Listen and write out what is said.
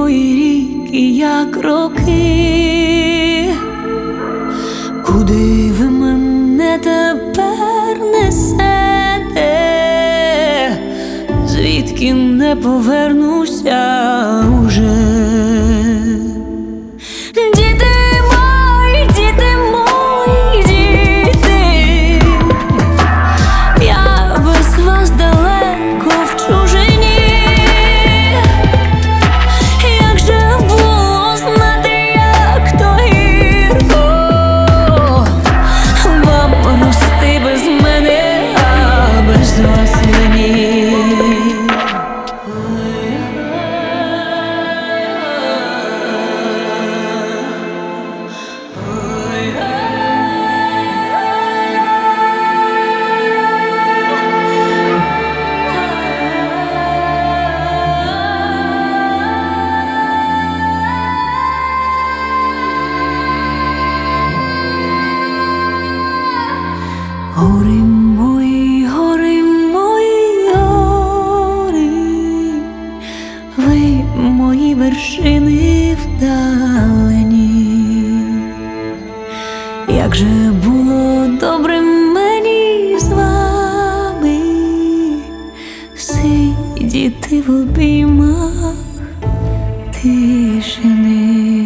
мої ріки, як роки. Куди ви мене тепер несете? Звідки не повернуся уже? Гори мої, гори мої, гори, ви мої вершини вдалені. Як же було добре мені з вами сидіти в обіймах тишини.